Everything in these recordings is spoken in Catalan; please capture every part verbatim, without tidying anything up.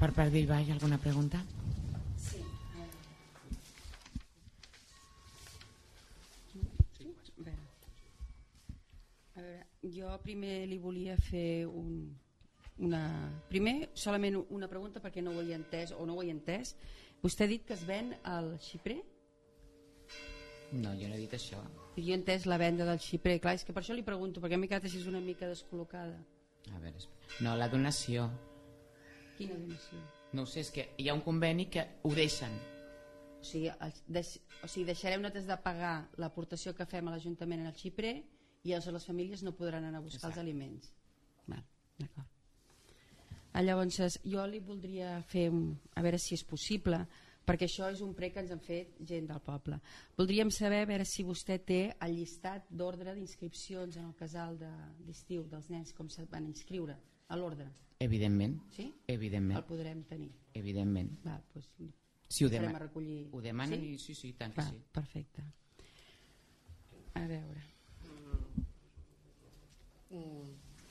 Per part d'Ilva, hi ha alguna pregunta? Sí. A veure, jo primer li volia fer un, una... Primer, solament una pregunta perquè no ho he entès o no ho he entès. Vostè ha dit que es ven al xiprer? No, jo no he dit això. Jo he entès la venda del xiprer. Clar, és que per això li pregunto, perquè m'he quedat així una mica descol·locada. A veure, no, la donació. Quina donació? No ho sé, és que hi ha un conveni que ho deixen. O sigui, el, deix, o sigui deixareu nosaltres de pagar l'aportació que fem a l'Ajuntament en el xiprer i llavors les famílies no podran anar a buscar Exacte. Els aliments. Val, d'acord. Llavors, jo li voldria fer, un, a veure si és possible, perquè això és un prec que ens han fet gent del poble. Voldríem saber a veure si vostè té el llistat d'ordre d'inscripcions en el casal d'estiu de, dels nens, com se van inscriure, a l'ordre. Evidentment. Sí? Evidentment. El podrem tenir. Evidentment. Va, doncs, si ho, dema a recollir. Ho demanen sí? i sí, sí, tant que Va, sí. Perfecte. A veure. Mm.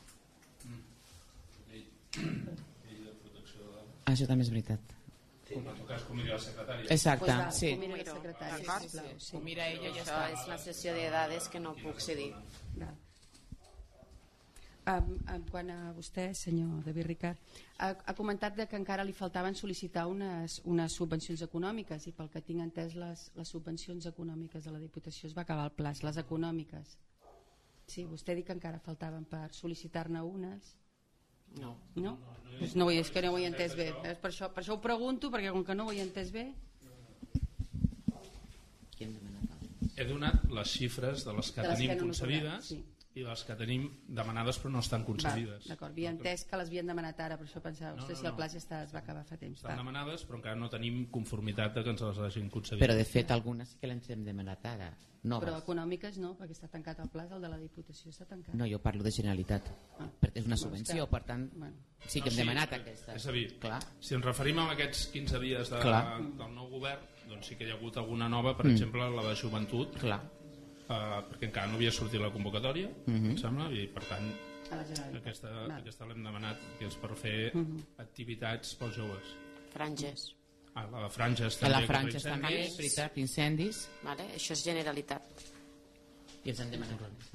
Ah, això també és veritat. Sí, en tot cas, com mira la secretària. Exacte, pues va, sí. Com mira la secretària, sí, sisplau. sí. Sí. Ho mira ella i ja Això està. és la sessió de dades que no puc cedir. Val. Um, um, quan a vostè, senyor David Ricard, ha, ha comentat de que encara li faltaven sol·licitar unes, unes subvencions econòmiques i pel que tinc entès les, les subvencions econòmiques de la Diputació es va acabar el plaç, les econòmiques. Sí, vostè ha dit que encara faltaven per sol·licitar-ne unes. No. No? Pues no, és que no ho he entès bé. És per, això, per això ho pregunto, perquè com que no ho he entès bé... He donat les xifres de les que de les tenim que no concebides sí. i les que tenim demanades però no estan concebides. D'acord, havia entès que les havien demanat ara, per això pensava, no, no, si el pla ja està, es va acabar fa temps. Estan va. demanades però encara no tenim conformitat de que ens les hagin concedit. Però de fet algunes sí que les hem demanat ara, noves. Però econòmiques no, perquè està tancat el pla, el de la Diputació està tancat. No, jo parlo de Generalitat, ah. perquè és una subvenció, per tant bueno. sí que hem no, sí, demanat aquesta. És a dir, clar. Si ens referim a aquests quinze dies de, del nou govern, doncs sí que hi ha hagut alguna nova, per mm. exemple la de joventut, clar. Uh, perquè encara no havia sortit la convocatòria, mm -hmm. em sembla, i per tant aquesta, aquesta l'hem demanat, que és per fer mm -hmm. activitats pels joves. Franges. Ah, la de franges també. A la franges també, és veritat, incendis. Vale, això és Generalitat. I ens han demanat. Sí.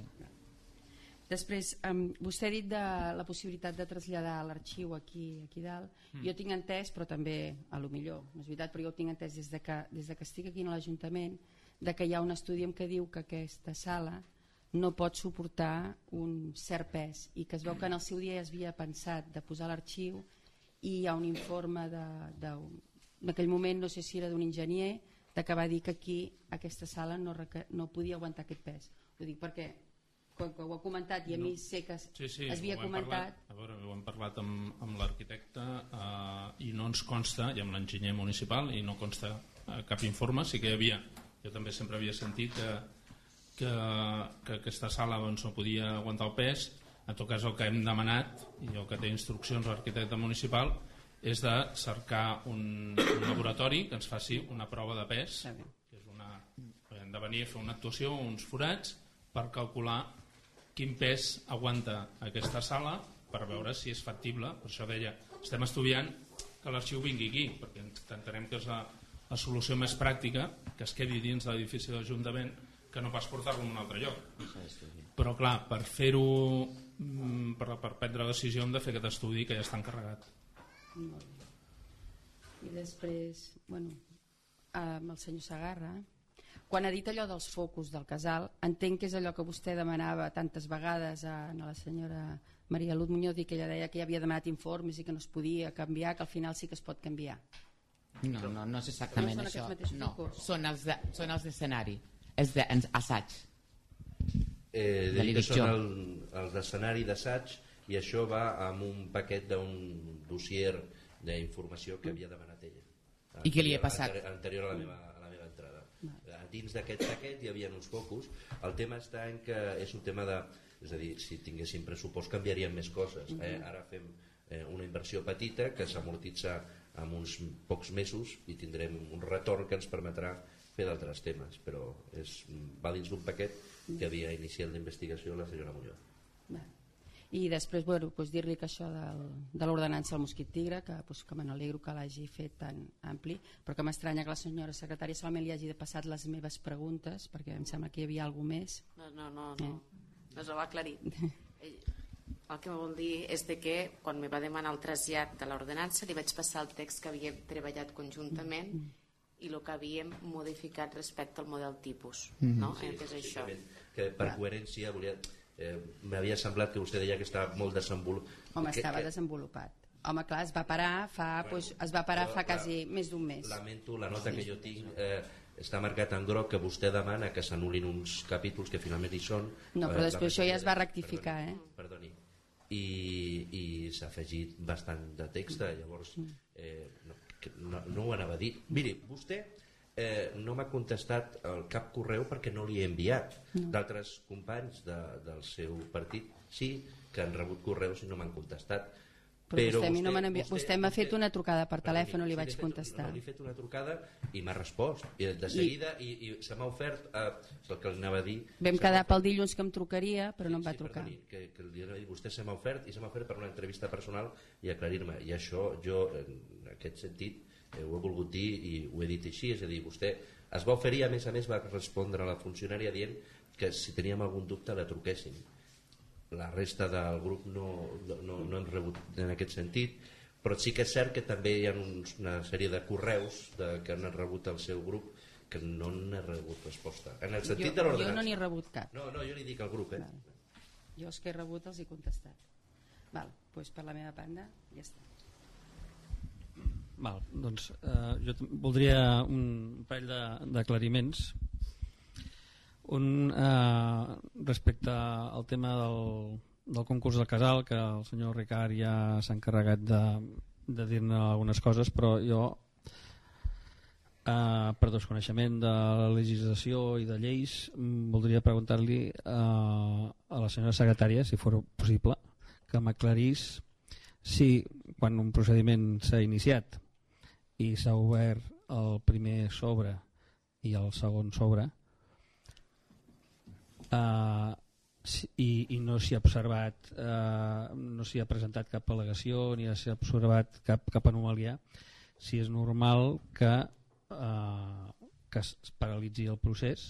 Després, um, vostè ha dit de la possibilitat de traslladar l'arxiu aquí, aquí dalt. Mm. Jo tinc entès, però també, a lo millor, no és veritat, però jo ho tinc entès des de que, des de que estic aquí a l'Ajuntament, de que hi ha un estudi en què diu que aquesta sala no pot suportar un cert pes i que es veu que en el seu dia ja es havia pensat de posar l'arxiu i hi ha un informe de, de, en aquell moment no sé si era d'un enginyer de que va dir que aquí aquesta sala no, no podia aguantar aquest pes. Ho dic perquè quan ho ha comentat i a mi sé que es, sí, sí, es havia comentat parlat, a veure, ho hem parlat amb, amb l'arquitecte eh, i no ens consta, i amb l'enginyer municipal, i no consta eh, cap informe. Sí que hi havia, jo també sempre havia sentit que, que, que aquesta sala doncs, no podia aguantar el pes. En tot cas el que hem demanat, i el que té instruccions l'arquitecte municipal, és de cercar un, un laboratori que ens faci una prova de pes, que és una, hem de venir a fer una actuació, uns forats, per calcular quin pes aguanta aquesta sala per veure si és factible. Per això deia, estem estudiant que l'arxiu vingui aquí, perquè entenem que és la, la solució més pràctica, que es quedi dins de l'edifici de l'Ajuntament, que no pas portar-lo a un altre lloc. Però clar, per fer-ho, per, per prendre la decisió hem de fer aquest estudi que ja està encarregat. I després, bueno, amb el senyor Segarra, quan ha dit allò dels focus del casal, entenc que és allò que vostè demanava tantes vegades a, a la senyora Maria Luz Muñoz, i que ella deia que ja havia demanat informes i que no es podia canviar, que al final sí que es pot canviar. No, no, no és exactament no això. No, són els de, són els d'escenari, els d'assaig. Eh, de que són el, els d'escenari d'assaig, i això va amb un paquet d'un dossier d'informació que havia demanat ella. I què li ha passat? Anterior, anterior a la meva, a la meva entrada. Dins d'aquest paquet hi havia uns focus. El tema està en que és un tema de... És a dir, si tinguéssim pressupost canviarien més coses. Eh? Ara fem eh, una inversió petita que s'amortitza en uns pocs mesos i tindrem un retorn que ens permetrà fer d'altres temes, però és, va dins d'un paquet que havia iniciat d'investigació la senyora Muñoz. I després bueno, doncs dir-li que això del, de l'ordenança del mosquit tigre, que, doncs, que me n'alegro que l'hagi fet tan ampli, però que m'estranya que la senyora secretària solament li hagi passat les meves preguntes, perquè em sembla que hi havia alguna més. No, no, no, no. no s'ho va aclarir. El que vol dir és de que quan me va demanar el trasllat de l'ordenança li vaig passar el text que havíem treballat conjuntament i el que havíem modificat respecte al model tipus. No? Sí, que és això. Que per coherència volia... Eh, m'havia semblat que vostè deia que estava molt desenvolupat. Home, que, estava que... desenvolupat. Home, clar, es va parar fa, bueno, doncs, es va parar fa quasi més d'un mes. Lamento, la nota que jo tinc eh, està marcat en groc que vostè demana que s'anul·lin uns capítols que finalment hi són. No, però eh, després això ja es va rectificar, perdoni, eh? Perdoni. I, i s'ha afegit bastant de text, llavors eh, no, no, no ho anava a dir. Miri, vostè Eh, no m'ha contestat el cap correu perquè no li he enviat. No. D'altres companys de, del seu partit sí que han rebut correus i no m'han contestat. Però, però vostè, vostè, no vostè, vostè m'ha fet una trucada per telèfon, no li vaig fet, contestar. No, li he fet una trucada i m'ha respost. I de seguida I, i, i se m'ha ofert eh, el que li anava a dir. Vam quedar pel dilluns que em trucaria, però no em va sí, trucar. Perdoni, que, que li anava a dir, vostè se m'ha ofert i se m'ha ofert per una entrevista personal i aclarir-me. I això jo, en aquest sentit, Eh, ho he volgut dir i ho he dit així, és a dir, vostè es va oferir, a més a més va respondre a la funcionària dient que si teníem algun dubte la truquéssim. La resta del grup no, no, no hem rebut en aquest sentit, però sí que és cert que també hi ha uns, una sèrie de correus de, que han rebut el seu grup que no n'ha rebut resposta en el sentit jo, de l'ordenança. Jo no n'he rebut cap. No, no, jo li dic al grup, eh? Val. Jo els que he rebut els he contestat. Val, doncs per la meva banda ja està. Val, doncs eh, jo voldria un parell d'aclariments. Un eh, respecte al tema del, del concurs del casal, que el senyor Ricard ja s'ha encarregat de, de dir-ne algunes coses, però jo eh, per desconeixement de la legislació i de lleis voldria preguntar-li eh, a la senyora secretària, si fos possible, que m'aclarís si quan un procediment s'ha iniciat i s'ha obert el primer sobre i el segon sobre uh, i, i no s'hi ha observat uh, no s'hi ha presentat cap al·legació ni s'hi ha observat cap, cap anomalia, si és normal que, uh, que es paralitzi el procés,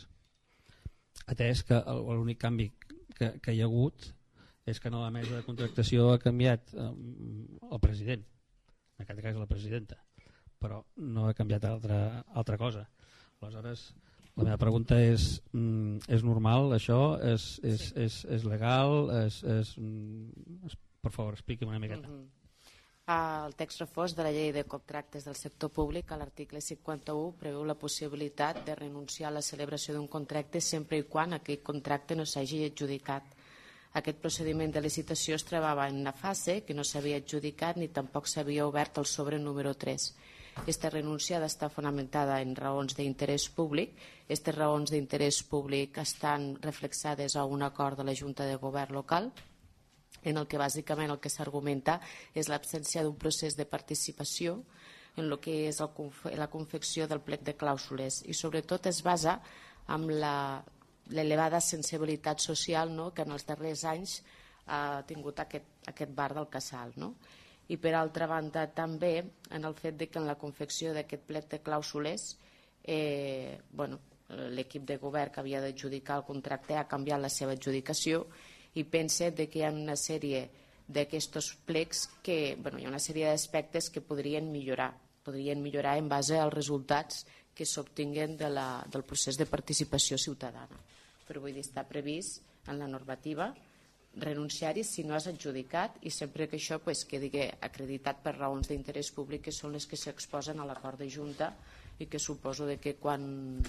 atès que l'únic canvi que, que hi ha hagut és que en la mesa de contractació ha canviat um, el president, en aquest cas la presidenta, però no ha canviat altra, altra cosa. Aleshores, la meva pregunta és, mm, és normal això? És, és, sí. és, és legal? És, és, mm, per favor, expliqui'm una miqueta. Uh -huh. El text refós de la llei de contractes del sector públic, a l'article cinquanta-u, preveu la possibilitat de renunciar a la celebració d'un contracte sempre i quan aquell contracte no s'hagi adjudicat. Aquest procediment de licitació es trobava en una fase que no s'havia adjudicat ni tampoc s'havia obert el sobre número tres. Esta renúncia ha d'estar fonamentada en raons d'interès públic. Aquestes raons d'interès públic estan reflexades a un acord de la Junta de Govern local, en el que bàsicament el que s'argumenta és l'absència d'un procés de participació en el que és el, la confecció del plec de clàusules, i sobretot es basa en l'elevada sensibilitat social, no?, que en els darrers anys ha tingut aquest, aquest bar del casal, no? I per altra banda també en el fet de que en la confecció d'aquest plec de clàusules eh, bueno, l'equip de govern que havia d'adjudicar el contracte ha canviat la seva adjudicació i pensa de que hi ha una sèrie d'aquests plecs que, bueno, hi ha una sèrie d'aspectes que podrien millorar podrien millorar en base als resultats que s'obtinguen de la, del procés de participació ciutadana. Però vull dir, està previst en la normativa renunciar-hi si no has adjudicat, i sempre que això pues, quedi acreditat per raons d'interès públic, que són les que s'exposen a l'acord de Junta, i que suposo de que quan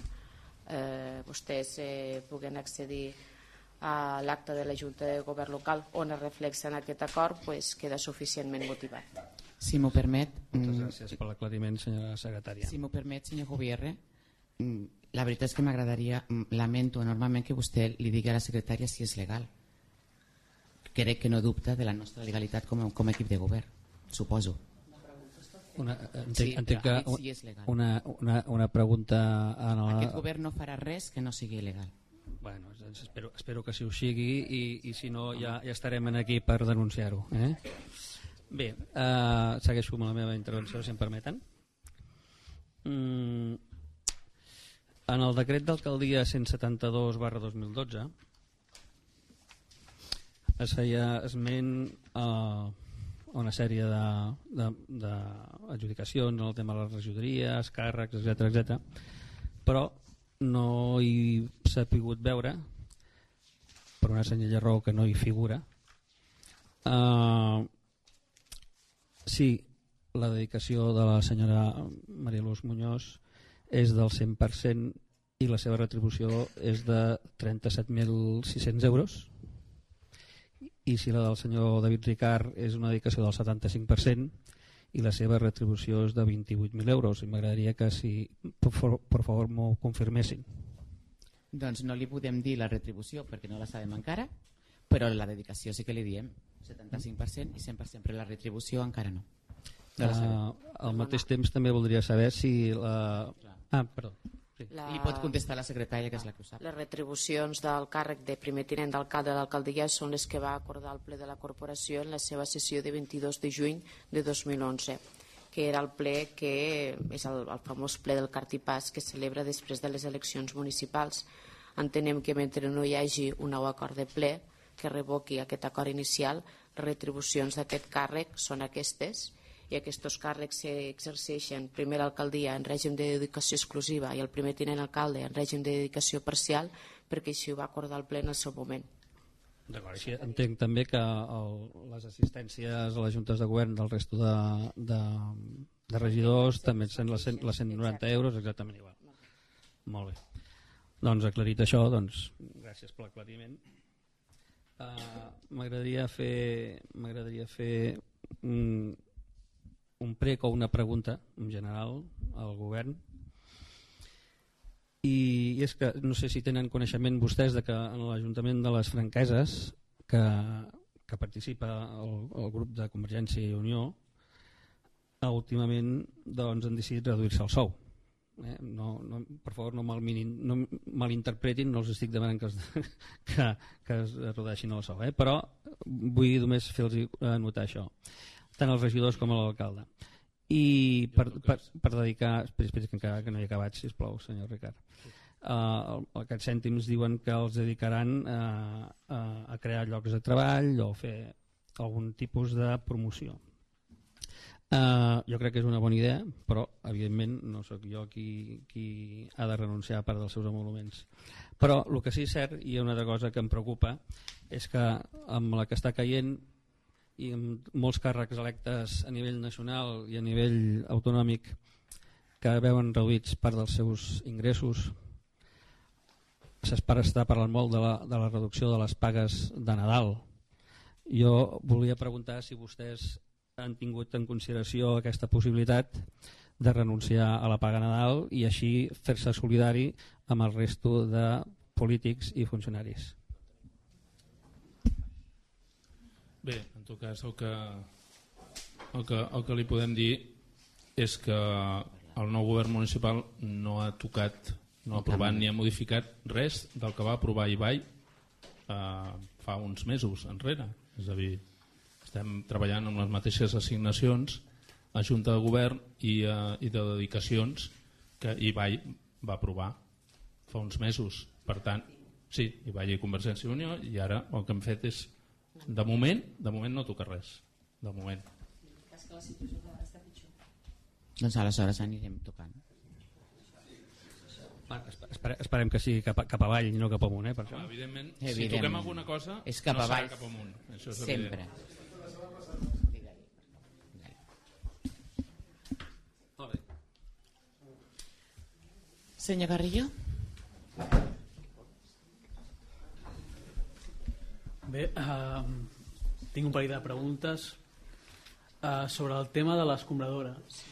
eh, vostès eh, puguen accedir a l'acte de la Junta de Govern local on es reflexa en aquest acord, pues, queda suficientment motivat. Si m'ho permet... Moltes gràcies per l'aclariment, senyora secretària. Si m'ho permet, senyor Gubierre, la veritat és que m'agradaria, lamento enormement que vostè li digui a la secretària si és legal. Crec que no dubta de la nostra legalitat com a, com a equip de govern, suposo. Una, entenc, sí, entenc que sí és legal. una, una, una pregunta... En la... Aquest govern no farà res que no sigui il·legal. Bueno, doncs espero, espero que sí ho sigui i, i si no ja, ja estarem aquí per denunciar-ho. Eh? Bé, eh, segueixo amb la meva intervenció, si em permeten. Mm, en el decret d'alcaldia cent setanta-dos barra dos mil dotze es feia esment a una sèrie d'adjudicacions en el tema de les regidories, càrrecs, etcètera, etcètera, però no hi s'ha pogut veure, per una senzilla raó que no hi figura, uh, si la dedicació de la senyora Maria Luz Muñoz és del cent per cent i la seva retribució és de trenta-set mil sis-cents euros, i si la del senyor David Ricard és una dedicació del setanta-cinc per cent i la seva retribució és de vint-i-vuit mil euros. I m'agradaria que, si per, per favor, m'ho confirmessin. Doncs no li podem dir la retribució perquè no la sabem encara, però la dedicació sí que li diem, setanta-cinc per cent i cent per cent, però la retribució encara no. no uh, al mateix temps també voldria saber si la... Ah, perdó. Sí. La... Li pot contestar la secretària, que és la que ho sap. Les retribucions del càrrec de primer tinent d'alcalde de l'alcaldia són les que va acordar el ple de la corporació en la seva sessió de vint-i-dos de juny de dos mil onze, que era el ple que és el, el famós ple del cartipàs que es celebra després de les eleccions municipals. Entenem que mentre no hi hagi un nou acord de ple que revoqui aquest acord inicial, les retribucions d'aquest càrrec són aquestes, i aquests càrrecs s'exerceixen primer l'alcaldia en règim de dedicació exclusiva i el primer tinent alcalde en règim de dedicació parcial, perquè així ho va acordar el ple en el seu moment. D'acord, així entenc també que el, les assistències a les juntes de govern del resto de, de, de regidors també són les, les cent noranta euros, exactament igual. Molt bé. Doncs aclarit això, doncs gràcies per l'aclariment. Uh, m'agradaria fer m'agradaria fer un, un prec o una pregunta en general al govern, i és que no sé si tenen coneixement vostès de que en l'Ajuntament de les Franqueses, que, que participa el, el grup de Convergència i Unió, últimament doncs, han decidit reduir-se el sou. Eh? No, no, per favor no, mal, no malinterpretin, no els estic demanant que es, que, que es redueixin el sou, eh? Però vull només fer-los notar això, tant als regidors com a l'alcalde. I per, per, per dedicar... Espera, espera, que encara que no he acabat, sisplau, senyor Ricard. Uh, aquests cèntims diuen que els dedicaran uh, uh, a crear llocs de treball o fer algun tipus de promoció. Uh, jo crec que és una bona idea, però evidentment no sóc jo qui, qui ha de renunciar a part dels seus emoluments. Però el que sí és cert, i una altra cosa que em preocupa, és que amb la que està caient i amb molts càrrecs electes a nivell nacional i a nivell autonòmic que veuen reduïts part dels seus ingressos, s'espera estar parlant molt de la, de la reducció de les pagues de Nadal. Jo volia preguntar si vostès han tingut en consideració aquesta possibilitat de renunciar a la paga Nadal i així fer-se solidari amb el resto de polítics i funcionaris. Bé, en tot cas el que, el que, el que li podem dir és que el nou govern municipal no ha tocat, no ha aprovat ni ha modificat res del que va aprovar Ibai eh, fa uns mesos enrere. És a dir, estem treballant amb les mateixes assignacions a Junta de Govern i, eh, i de dedicacions que Ibai va aprovar fa uns mesos. Per tant, sí, Ibai i Convergència i Unió, i ara el que hem fet és de moment, de moment no toca res, de moment. Doncs aleshores anirem tocant. Espere, esperem que sigui cap, cap avall i no cap amunt, eh, per això. Evidentment, Evidentment, si toquem alguna cosa és cap no avall, serà cap amunt. Això és sempre. Molt bé. Senyor Garrillo? Bé, uh, tinc un parell de preguntes uh, sobre el tema de l'escombradora.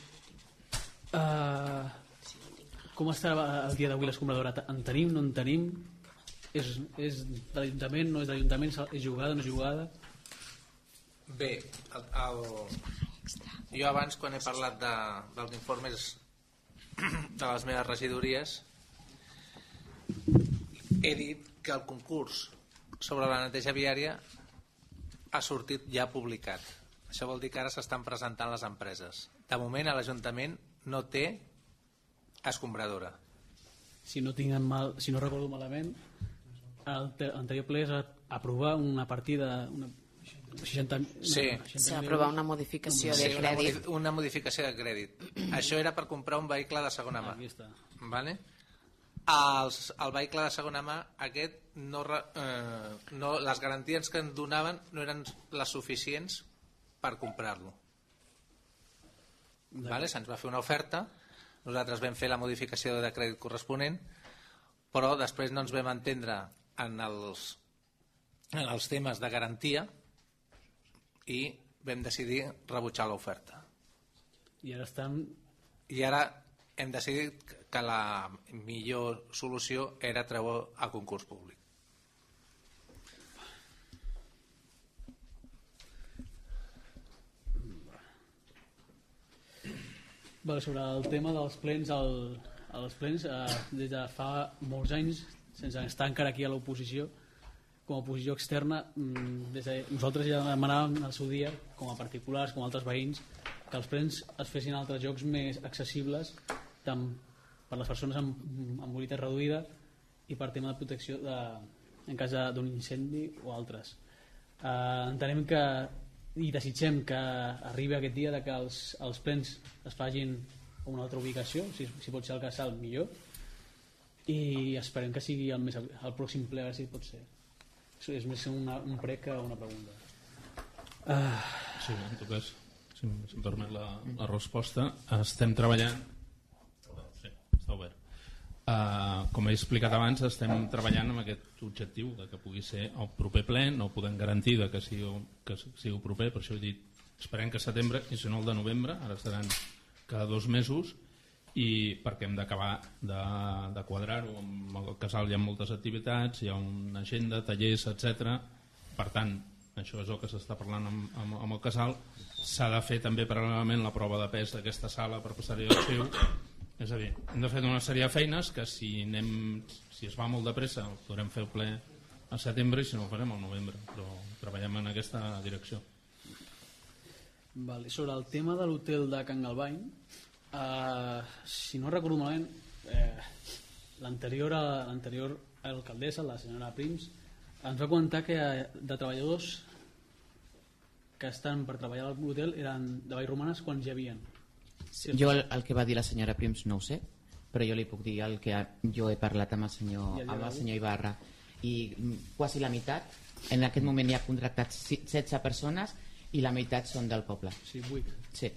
Uh, com està el dia d'avui l'escombradora? En tenim, no en tenim? És, és de l'Ajuntament, no és de l'Ajuntament? És jugada, no és jugada? Bé, el, el... jo abans quan he parlat de, dels informes de les meves regidories he dit que el concurs sobre la neteja viària ha sortit ja publicat. Això vol dir que ara s'estan presentant les empreses. De moment, l'Ajuntament no té escombradora. Si no tinc mal, si no recordo malament, l'anterior ple és aprovar una partida una seixanta, sí. Sí, aprovar una modificació de sí, crèdit. Una, una modificació de crèdit. Això era per comprar un vehicle de segona mà. Aquí està. Vale? Els, el vehicle de segona mà, aquest, no, eh, no, les garanties que ens donaven no eren les suficients per comprar-lo. Vale? Se'ns va fer una oferta, nosaltres vam fer la modificació de crèdit corresponent, però després no ens vam entendre en els, en els temes de garantia i vam decidir rebutjar l'oferta. I ara estan... I ara hem decidit que la millor solució era treure a concurs públic. Vale, sobre el tema dels plens, el, els plens eh, des de fa molts anys, sense estar encara aquí a l'oposició, com a oposició externa, des de, nosaltres ja demanàvem al seu dia, com a particulars, com a altres veïns, que els plens es fessin altres jocs més accessibles, tant per les persones amb, amb mobilitat reduïda i per tema de protecció de, en cas d'un incendi o altres. Eh, entenem que i desitgem que arribi aquest dia de que els, els plens es facin a una altra ubicació, si, si pot ser el Casal millor, i esperem que sigui el, més, el pròxim ple, a veure si pot ser. És més una, un prec que una pregunta. Uh. Sí, en tot cas, si, si em permet la, la resposta, estem treballant... Sí, està obert. Uh, com he explicat abans, estem treballant amb aquest objectiu de que pugui ser el proper ple. No podem garantir que sigui, que sigui proper, per això he dit esperem que setembre i si no el de novembre, ara seran cada dos mesos, i perquè hem d'acabar de, de quadrar-ho. Amb el Casal hi ha moltes activitats, hi ha una agenda, tallers, etcètera. Per tant, això és el que s'està parlant amb, amb, amb el Casal. S'ha de fer també paral·lelament la prova de pes d'aquesta sala per passar-hi al seu. És a dir, hem de fer una sèrie de feines que si, anem, si es va molt de pressa podrem fer el ple a setembre i si no ho farem al novembre, però treballem en aquesta direcció. Vale. Sobre el tema de l'hotel de Can Galvany, eh, si no recordo malament, eh, l'anterior l'anterior alcaldessa, la senyora Prims, ens va comentar que de treballadors que estan per treballar a l'hotel eren de Vallromanes quan hi havien. Sí, jo el, el que va dir la senyora Prims no ho sé, però jo li puc dir el que jo he parlat amb el senyor, amb el senyor Ibarra, i quasi la meitat, en aquest moment hi ha contractats setze persones i la meitat són del poble. Sí, vuit. Sí.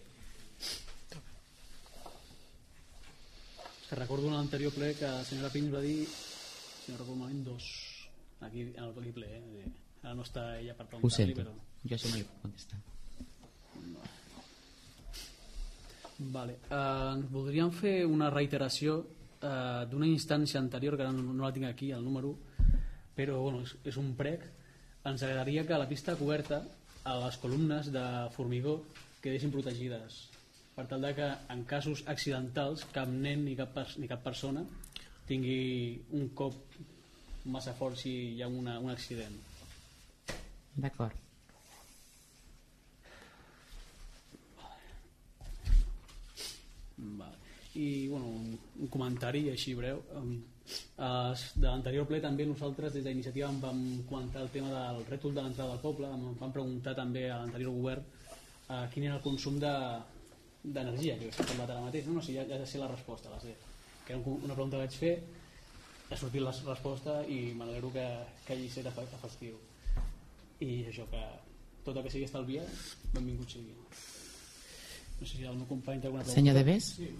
Que recordo en l'anterior ple que la senyora Prims va dir, si no recordo malament, dos aquí en el ple, eh? Ara no està ella per preguntar-li. Ho sento, però... jo això no li puc contestar. Vale. Uh, voldríem fer una reiteració uh, d'una instància anterior que no, no la tinc aquí, el número, però bueno, és, és un prec. Ens agradaria que la pista coberta a les columnes de formigó quedessin protegides, per tal de que en casos accidentals cap nen ni cap, ni cap persona tingui un cop massa fort si hi ha una, un accident. D'acord. Vale. I bueno, un, un comentari així breu, um, uh, de l'anterior ple també nosaltres des d'Iniciativa vam comentar el tema del rètol de l'entrada del poble, vam, vam preguntar també a l'anterior govern uh, quin era el consum d'energia de, que s'ha parlat ara mateix, no, no sé, ja, ja sé la resposta, la sé. Que era una pregunta que vaig fer, ha sortit la resposta i m'alegro que, que hagi estat efectiu, i això, que tot el que sigui estalviar benvingut sigui. No sé si el meu company té alguna pregunta. Senyor Devés? Sí.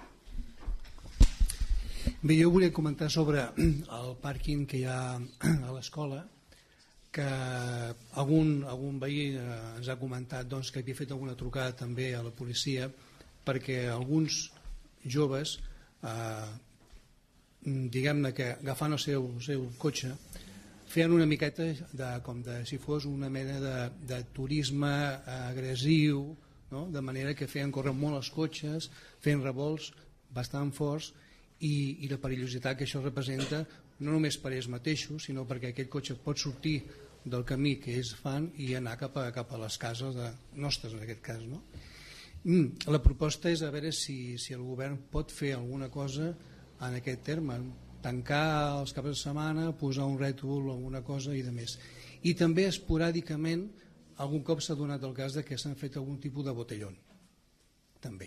Bé, jo volia comentar sobre el pàrquing que hi ha a l'escola, que algun, algun veí ens ha comentat doncs, que havia fet alguna trucada també a la policia perquè alguns joves eh, diguem-ne que agafant el seu, el seu cotxe feien una miqueta de, com de si fos una mena de, de turisme agressiu, no? De manera que feien córrer molt els cotxes, feien revolts bastant forts i, i la perillositat que això representa no només per ells mateixos, sinó perquè aquest cotxe pot sortir del camí que ells fan i anar cap a, cap a les cases de, nostres en aquest cas, no? Mm, la proposta és a veure si, si el govern pot fer alguna cosa en aquest terme, tancar els caps de setmana, posar un rètol o alguna cosa i de més. I també esporàdicament algun cop s'ha donat el cas de que s'han fet algun tipus de botellón també.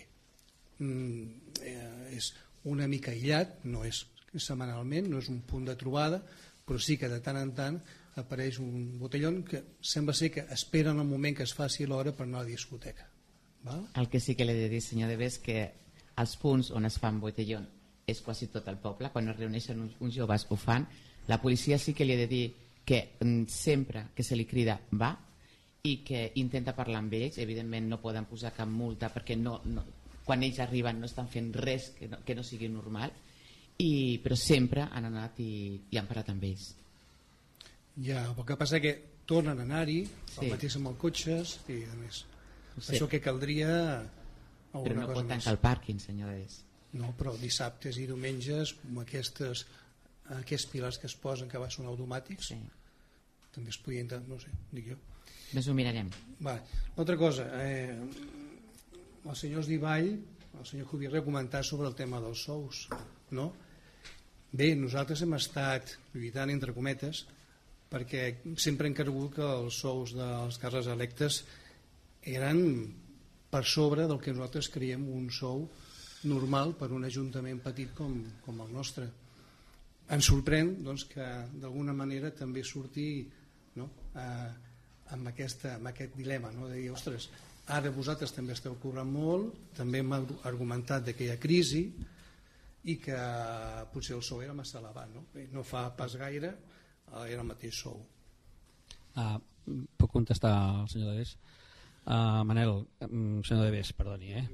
Mm, eh, és una mica aïllat, no és setmanalment, no és un punt de trobada, però sí que de tant en tant apareix un botellón que sembla ser que esperen el moment que es faci l'hora per anar a la discoteca. Val? El que sí que l'he de dir, senyor Deves, que els punts on es fan botellón és quasi tot el poble, quan es reuneixen uns, uns joves ho fan. La policia sí que li he de dir que sempre que se li crida va i que intenta parlar amb ells, evidentment no poden posar cap multa perquè no, no, quan ells arriben no estan fent res que no, que no sigui normal, i, però sempre han anat i, i han parlat amb ells. Ja, el que passa que tornen a anar-hi, sí. El mateix amb els cotxes i a més. Sí. Això que caldria alguna però no cosa pot tancar més. el pàrquing, senyor Deves. No, però dissabtes i diumenges amb aquestes, aquests pilars que es posen que són automàtics, sí. També es podien, no sé, dic jo. Doncs ho mirarem. Vale. Altra cosa, eh, els senyors d'Ivall, el senyor Jubirre ha comentat sobre el tema dels sous, no? Bé, nosaltres hem estat lluitant entre cometes perquè sempre hem cregut que els sous dels càrrecs electes eren per sobre del que nosaltres creiem un sou normal per un ajuntament petit com, com el nostre. Ens sorprèn doncs, que d'alguna manera també surti, no, eh, amb, aquesta, amb aquest dilema, no, de dir, ostres, ara vosaltres també esteu cobrant molt, també hem argumentat que hi ha crisi i que potser el sou era massa elevat, no? No fa pas gaire era el mateix sou. Ah, puc contestar al senyor Deves? Uh, Manel, senyor Deves, perdoni, eh?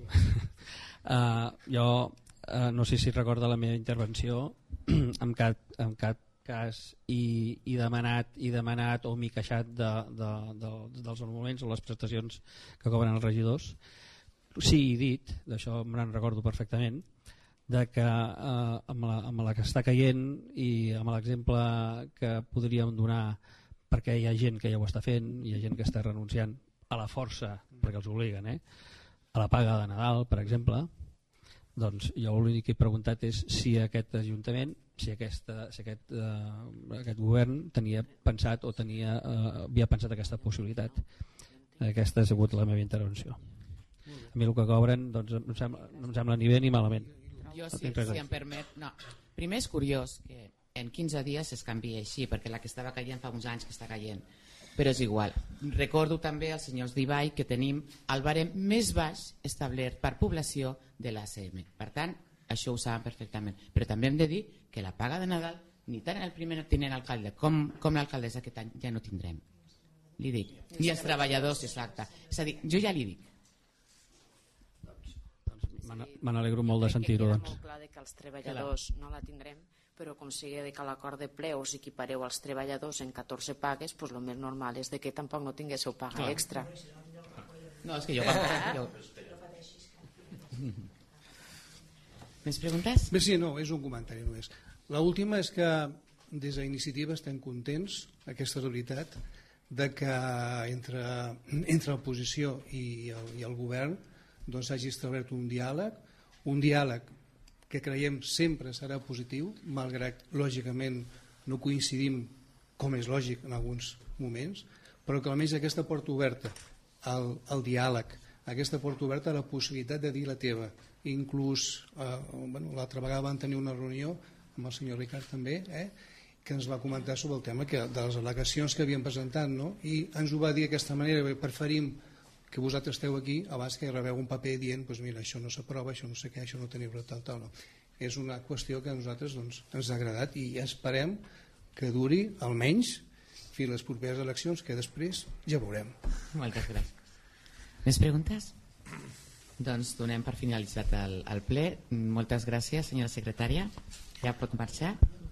uh, jo uh, no sé si recorda la meva intervenció en cap, en cap cas i, i demanat i demanat o m'he queixat de, de, de, dels emoluments o les prestacions que cobren els regidors. Sí, he dit, d'això me'n recordo perfectament, de que eh, amb, la, amb la que està caient i amb l'exemple que podríem donar, perquè hi ha gent que ja ho està fent, hi ha gent que està renunciant a la força, perquè els obliguen, eh? A la paga de Nadal, per exemple, doncs jo l'únic que he preguntat és si aquest Ajuntament, si, aquesta, si aquest, eh, aquest govern tenia pensat o tenia, eh, havia pensat aquesta possibilitat. Aquesta ha sigut la meva intervenció. A mi el que cobren doncs, no, em sembla, no em sembla ni bé ni malament. Jo sí, si em permet. No. Primer és curiós que en quinze dies es canvia així, perquè la que estava caient fa uns anys que està caient. Però és igual. Recordo també als senyors d'Ivall que tenim el barem més baix establert per població de l'A C M. Per tant, això ho saben perfectament. Però també hem de dir que la paga de Nadal, ni tant el primer tinent alcalde com, com l'alcaldessa aquest any ja no tindrem. Li dic. Ni els treballadors, exacte. És a dir, jo ja li dic. Me n'alegro molt de sentir-ho. Queda molt clar que els treballadors no la tindrem, però com sigui que a l'acord de ple us equipareu els treballadors en catorze pagues, doncs el més normal és de que tampoc no tinguéssiu paga extra. No, és que jo... jo... Més preguntes? Bé, sí, no, és un comentari només. L'última és que des d'Iniciativa estem contents, aquesta realitat, de que entre, entre l'oposició i el, i el govern doncs s'hagi establert un diàleg, un diàleg que creiem sempre serà positiu, malgrat lògicament no coincidim, com és lògic en alguns moments, però que almenys aquesta porta oberta al, al diàleg, aquesta porta oberta a la possibilitat de dir la teva. Inclús eh, bueno, l'altra vegada van tenir una reunió amb el senyor Ricard també, eh, que ens va comentar sobre el tema que, de les al·legacions que havíem presentat, no? I ens ho va dir d'aquesta manera, preferim que vosaltres esteu aquí abans que rebeu un paper dient doncs mira, això no s'aprova, això no sé què, això no teniu tal, tal, no. És una qüestió que a nosaltres doncs, ens ha agradat i esperem que duri almenys fins les properes eleccions, que després ja veurem. Moltes gràcies. Més preguntes? Doncs donem per finalitzat el, el ple. Moltes gràcies, senyora secretària. Ja pot marxar.